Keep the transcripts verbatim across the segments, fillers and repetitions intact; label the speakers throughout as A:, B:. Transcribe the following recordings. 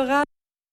A: Radio.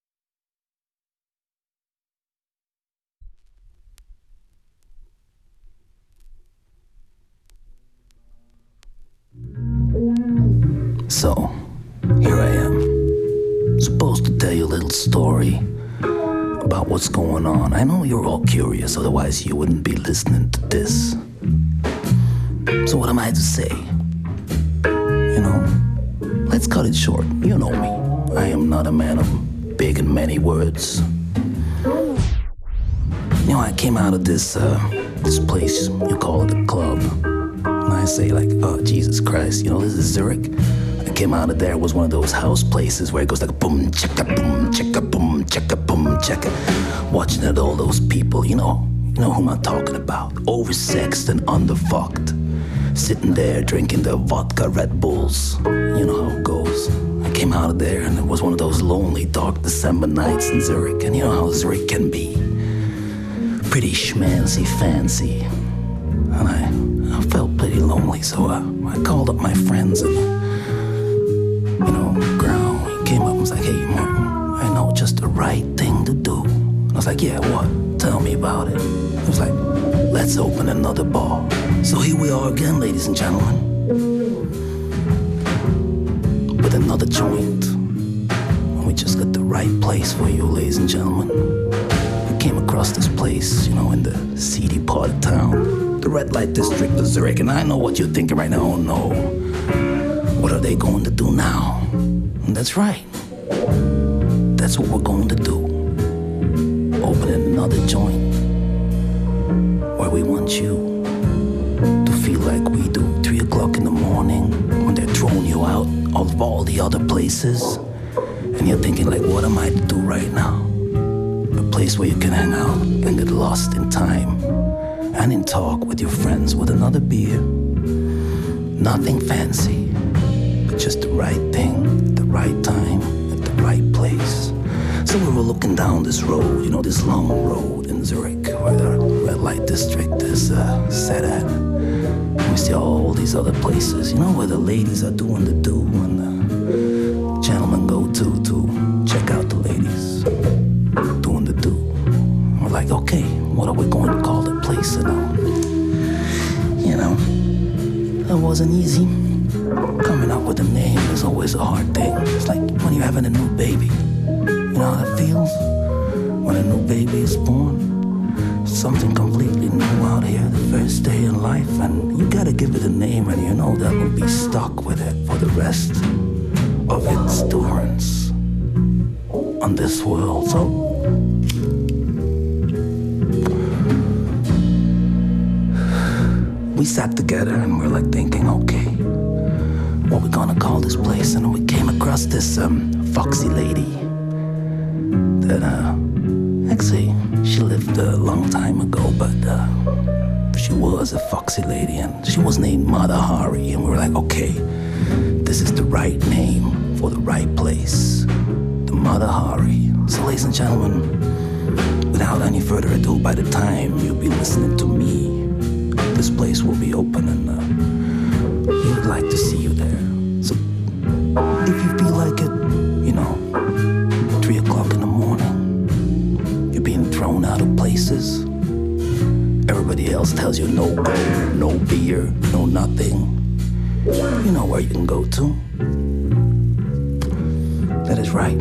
B: So, here I am, supposed to tell you a little story about what's going on. I know you're all curious, otherwise you wouldn't be listening to this. So what am I to say? You know, let's cut it short. You know me. I am not a man of big and many words. You know, I came out of this, uh, this place, you call it a club. And I say like, oh, Jesus Christ, you know, this is Zurich. I came out of there, it was one of those house places where it goes like boom, chicka, boom, chicka, boom, chicka, boom, chicka. Watching at all those people, you know, you know whom I'm talking about. Oversexed and underfucked. Sitting there drinking their vodka Red Bulls. You know how it goes. I came out of there and it was one of those lonely, dark December nights in Zurich. And you know how Zurich can be. Pretty schmancy, fancy. And I, I felt pretty lonely, so I, I called up my friends and, you know, Grau, he came up and was like, hey, Martin, I know just the right thing to do. And I was like, yeah, what? Tell me about it. He was like, let's open another bar. So here we are again, ladies and gentlemen, with another joint. And we just got the right place for you, ladies and gentlemen. We came across this place, you know, in the seedy part of town, the red light district of Zurich. And I know what you're thinking right now. Oh no, what are they going to do now? And that's right. That's what we're going to do. Opening another joint where we want you to feel like we do. Three o'clock in the morning when they're throwing you out of all the other places. And you're thinking like, what am I to do right now? A place where you can hang out and get lost in time and in talk with your friends with another beer. Nothing fancy, but just the right thing, the right time, at the right place. So we were looking down this road, you know, this long road in Zurich where the red light district is uh, set at. And we see all these other places, you know, where the ladies are doing the do and the gentlemen go to to check out the ladies doing the do. And we're like, okay, what are we going to call the place? You know, you know, it wasn't easy. Coming up with a name is always a hard thing. It's like when you're having a new baby. You know how it feels when a new baby is born? Something completely new out here, the first day in life, and you gotta give it a name, and you know that will be stuck with it for the rest of its durance on this world. So we sat together and we're like thinking, okay, what we gonna call this place? And we came across this um, foxy lady that uh, actually she lived a long time ago, but uh, she was a foxy lady, and she was named Mata Hari, and we were like, okay, this is the right name for the right place, the Mata Hari. So, ladies and gentlemen, without any further ado, by the time you'll be listening to me, this place will be open, and uh, we would like to see you there. So, if you feel like it, you know, three o'clock in the morning, you're being thrown out of places. Everybody else tells you no go, no beer, no nothing. You know where you can go to. That is right.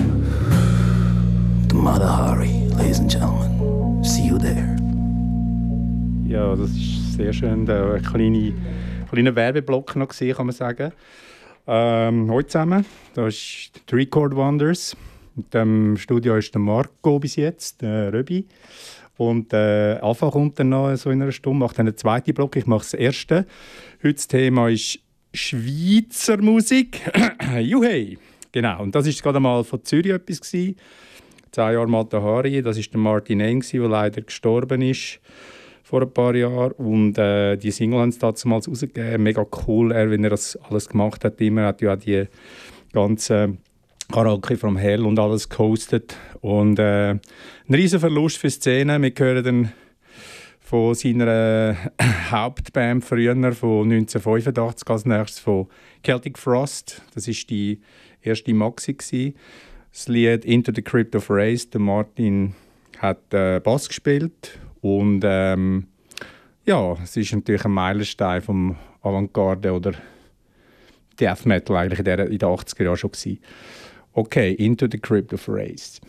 B: The Mata Hari, ladies and gentlemen. See you there.
C: Ja, das ist sehr schön. Ein kleiner, kleiner Werbeblock noch gesehen, kann man sagen. Ähm, hallo zusammen, das ist die Record Wonders. Mit dem Studio ist der Marco bis jetzt, der Röbi. Und äh, Alpha kommt dann noch so in einer Stunde, macht dann den zweiten Block, ich mache das erste. Heute das Thema ist Schweizer Musik. Juhey! Genau, und das war gerade mal von Zürich etwas gewesen. Zehn Jahre Mata Hari, das war der Martin Eng, der leider gestorben ist vor ein paar Jahren. Und äh, die Single haben sie damals rausgegeben. Mega cool, er, wenn er das alles gemacht hat. Immer hat ja auch die ganzen Karaoke from Hell und alles gehostet. Und äh, ein riesen Verlust für die Szene. Wir hören dann von seiner Hauptband früher, von neunzehnhundertfünfundachtzig, als nächstes von Celtic Frost. Das war die erste Maxi gewesen. Das Lied «Into the Crypt of Race», der Martin hat äh, Bass gespielt und ähm, ja, es ist natürlich ein Meilenstein vom Avantgarde oder Death Metal eigentlich in, der, in den achtziger Jahren schon gewesen. Okay, «Into the Crypt of Race».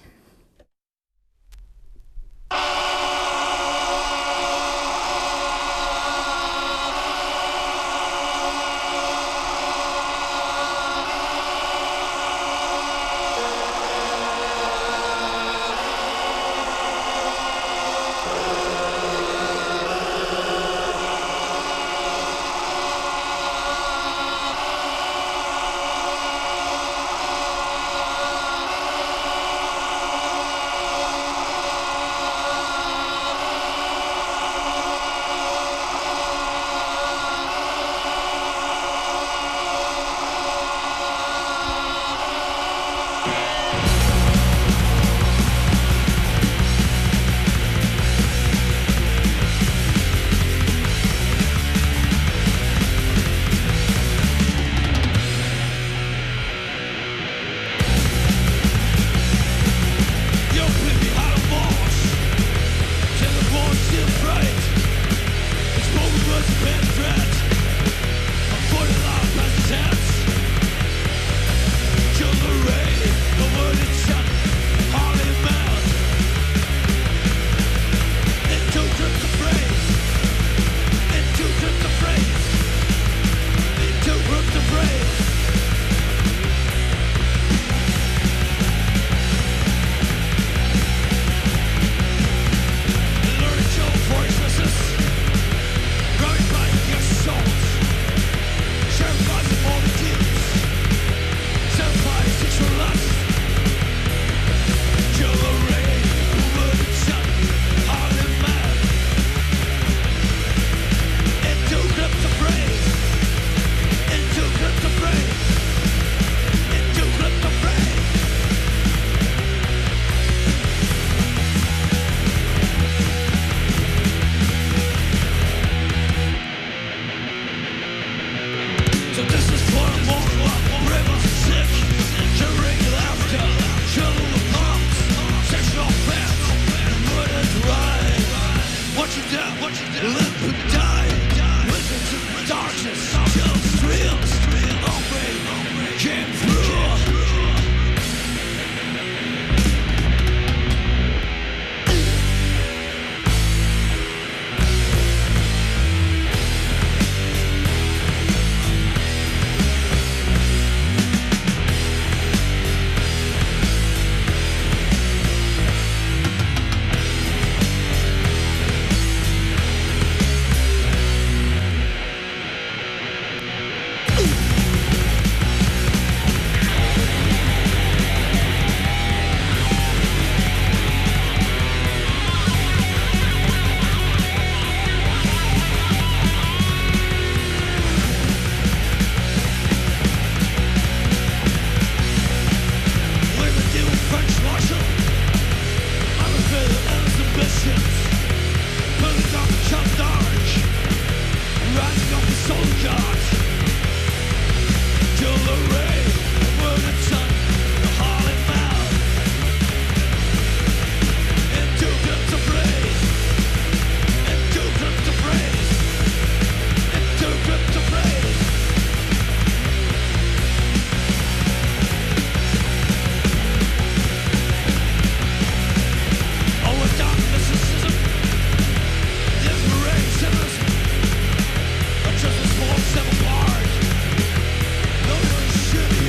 A: Should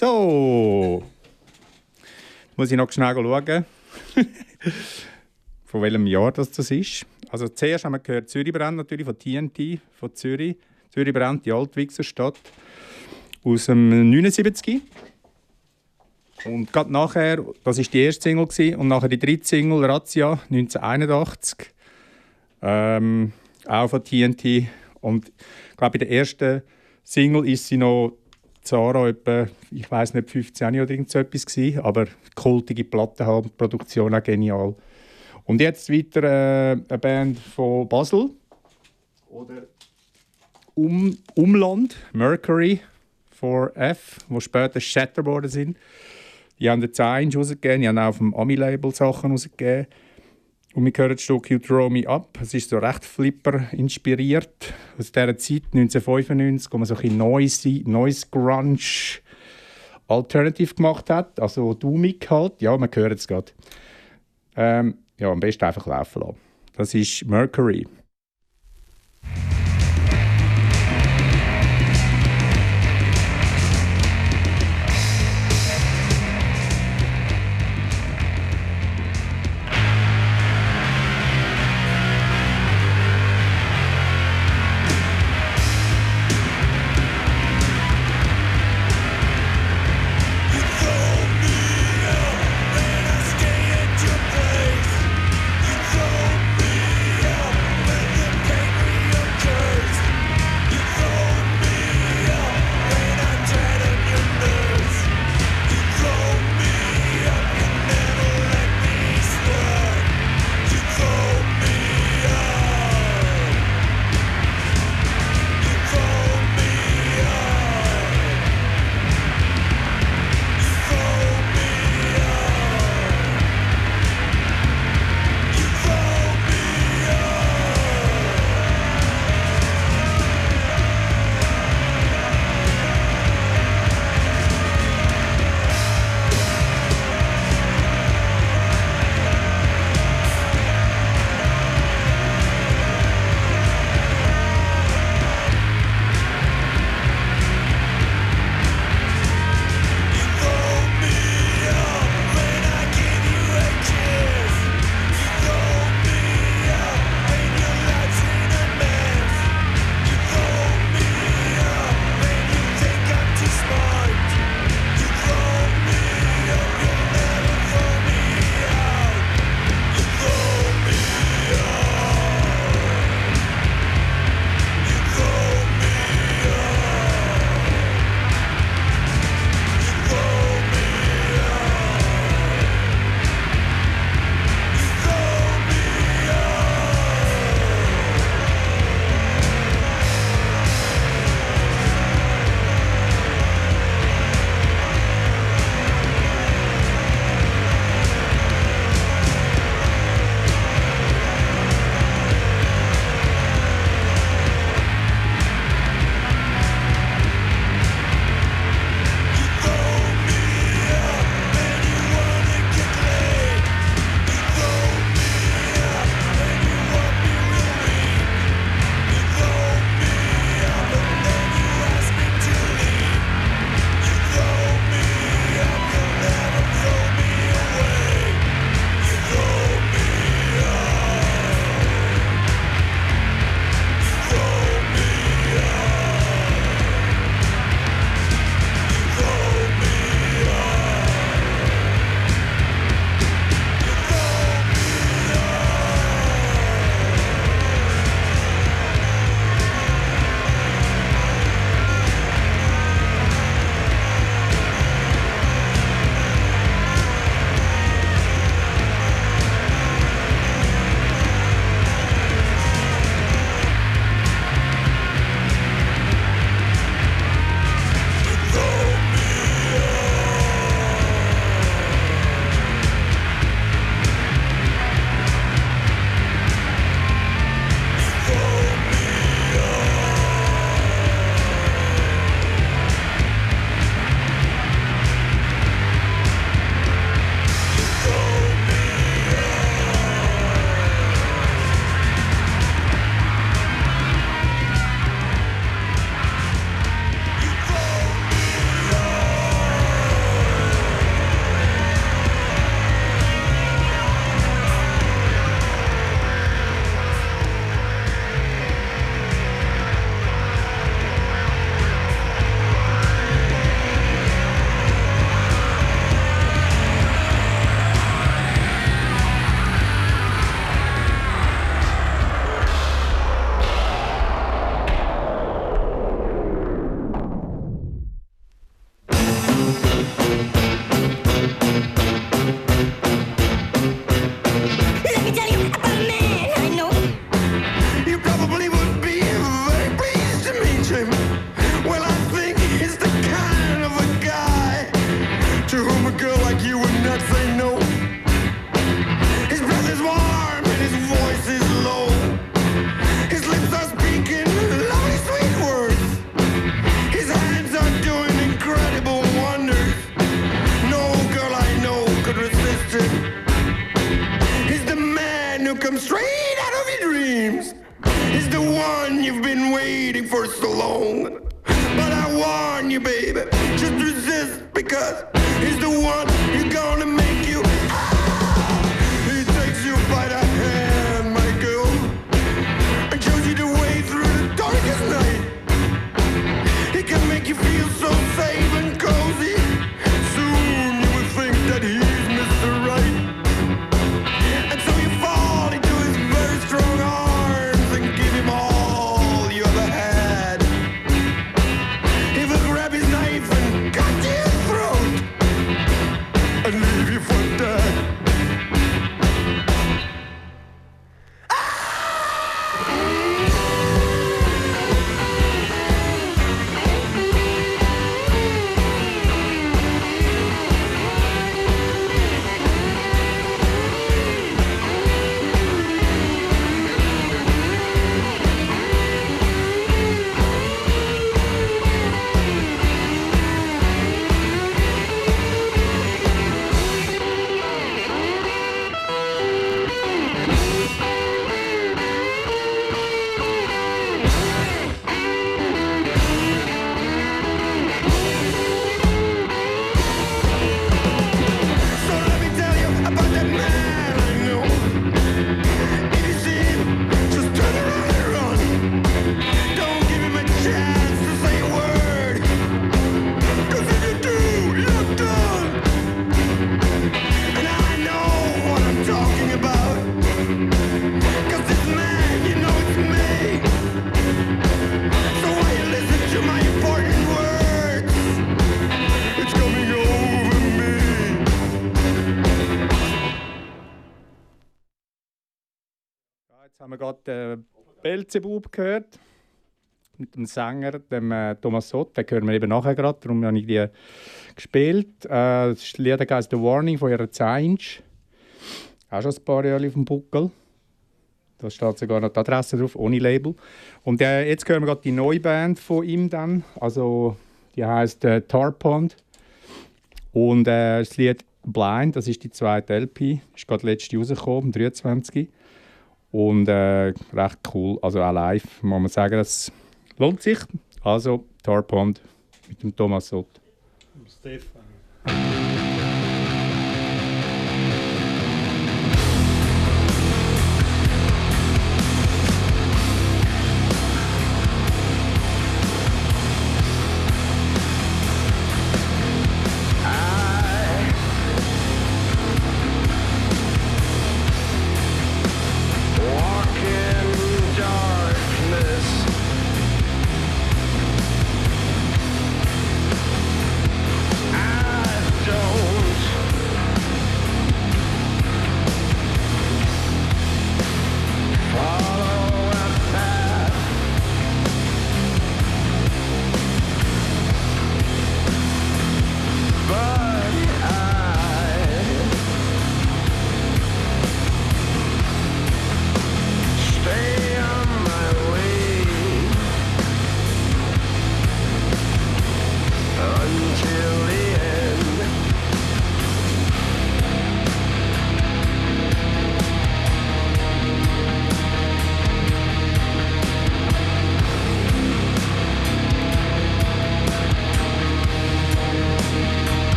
C: So. Muss ich noch schnell schauen, von welchem Jahr das, das ist. Also zuerst haben wir gehört Zürich brennt, natürlich von T N T, von Zürich. Zürich brennt, die Altwichser Stadt, aus dem neunundsiebzig. Und gerade nachher, das war die erste Single, gewesen, und nachher die dritte Single, Razzia, neunzehnhunderteinundachtzig, ähm, auch von T N T. Und ich glaube, bei der ersten Single ist sie noch Zara etwa, ich weiß nicht, fünfzehn oder irgend so etwas gewesen, aber kultige Platten haben, die Produktion auch genial. Und jetzt weiter äh, eine Band von Basel oder um, Umland, Mercury vier F, wo später Shatter geworden sind. Die haben den zehn rausgegeben, die haben auch auf dem Ami-Label Sachen rausgegeben. Und wir hören das Stück «You Throw Me Up». Es ist so recht Flipper inspiriert. Aus dieser Zeit, neunzehnhundertfünfundneunzig, wo man so ein bisschen Noise, Noise Grunge Alternative gemacht hat. Also Doomig halt. Ja, man hört es gerade. Ähm, ja, am besten einfach laufen lassen. Das ist Mercury.
A: You throw me up and you waiting for so long. But I warn you, baby, just resist because he's the one who's gonna make you. He takes you by the hand, my girl, and shows you the way through the darkest night. He can make you feel so safe and cozy. Soon you will think that he's Mister Right. And so you fall into his very strong arms and give him all you ever had. He will grab his knife and cut your throat and leave you for dead. So let me tell you about that man I know. If you see him, just turn around and run. Don't give him a chance to say a word. 'Cause if you do, you're done. And I know what I'm talking about. 'Cause this man, you know it's me. So why you listen to my important words? It's coming over me.
C: Ja, jetzt haben wir gerade äh, Beelzebub gehört. Mit dem Sänger, dem äh, Thomas Sott. Den hören wir eben nachher gerade. Darum habe ich die gespielt. Äh, das Lied heißt The Warning von ihrer zehn Inch. Auch schon ein paar Jahre auf dem Buckel. Da steht sogar noch die Adresse drauf, ohne Label. Und äh, jetzt hören wir gerade die neue Band von ihm dann. Also, die heisst äh, Tarpond. Und äh, das Lied Blind, das ist die zweite L P. Ist gerade letzte rausgekommen, am dreiundzwanzigsten Und äh, recht cool. Also auch live, muss man sagen, das lohnt sich. Also Tarpond mit dem Thomas Sott.
D: Stefan.
A: Walk in darkness. I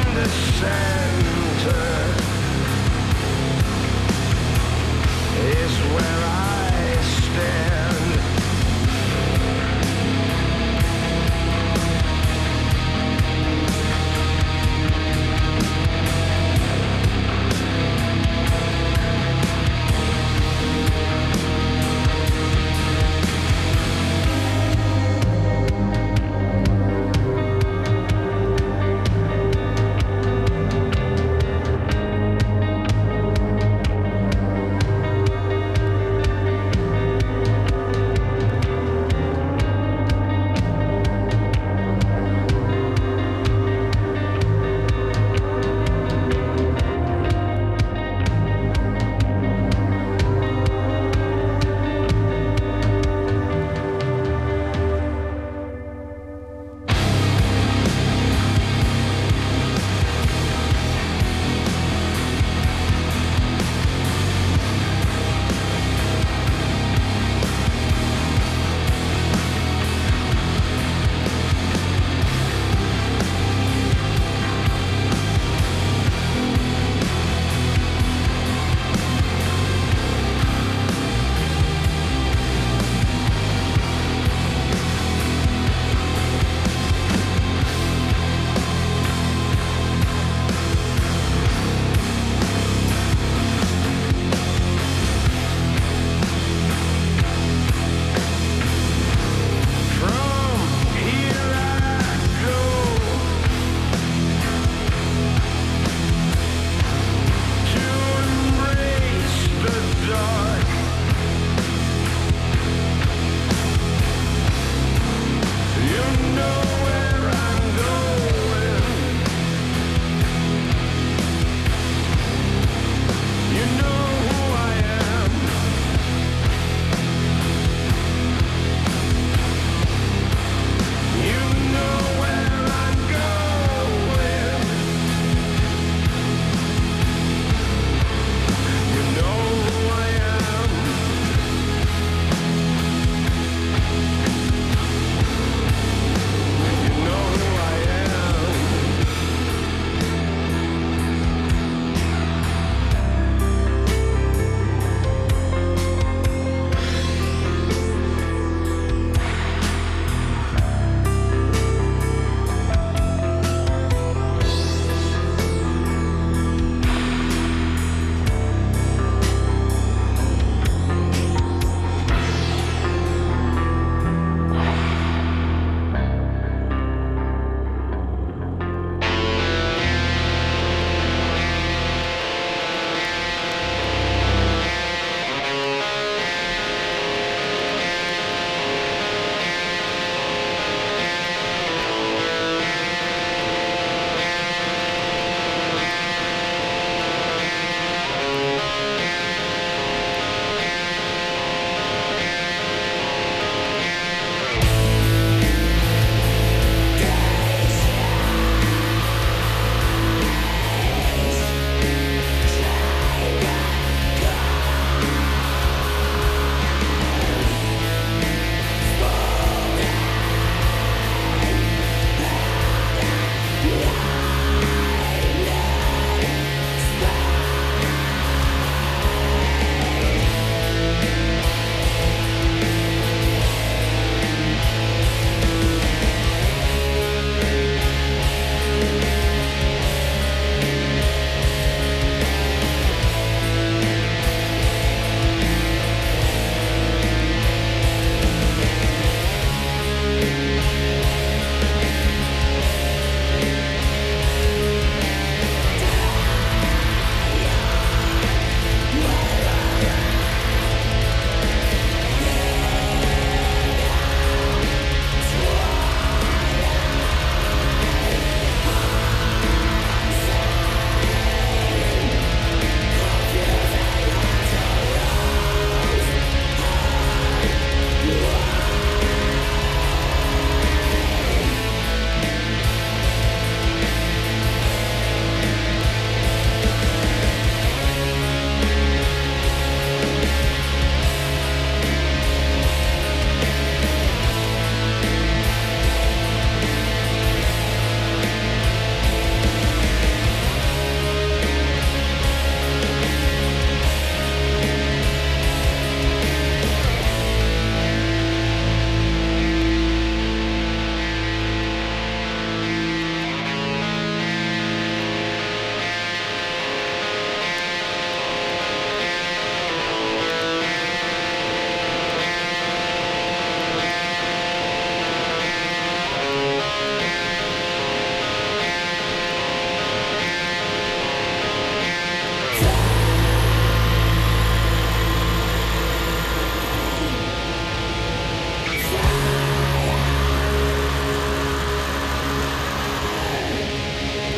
A: the center is where I stand.